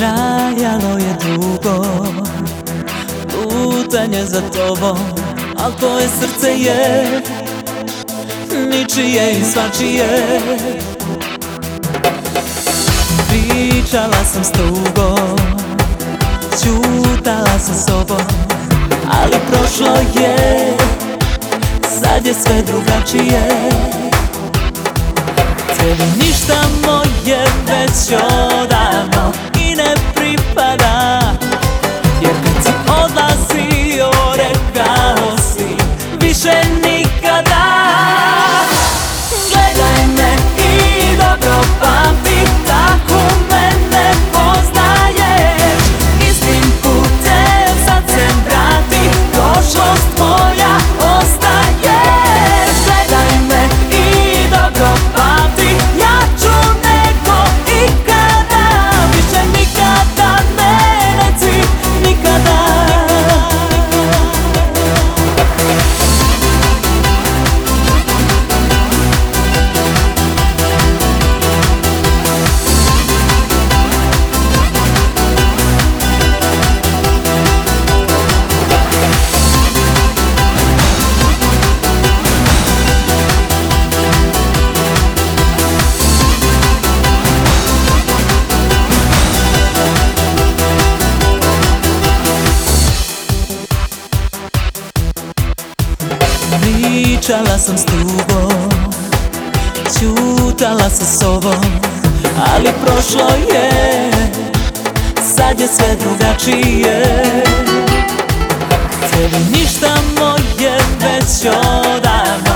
Trajalo je dugo lutanje za tobom, al tvoje srce je ničije i svačije. Pričala sam s tugom, ćutala sa sobom, ali prošlo je, sad je sve drugačije. Tebi ništa moje već odavno i ne pripada, jer kad si odlazio rekao si više nikada. Gledaj me i dobro pamti, tako mene poznaješ. Istim putem sad se vrati, prošlost moja ostaješ. Gledaj me i dobro pamti, ja ću neko ikada, više nikada ne reci nikada. Pričala sam s tugom, ćutala sa sobom, ali prošlo je, sad je sve drugačije. Tebi ništa moje već odavno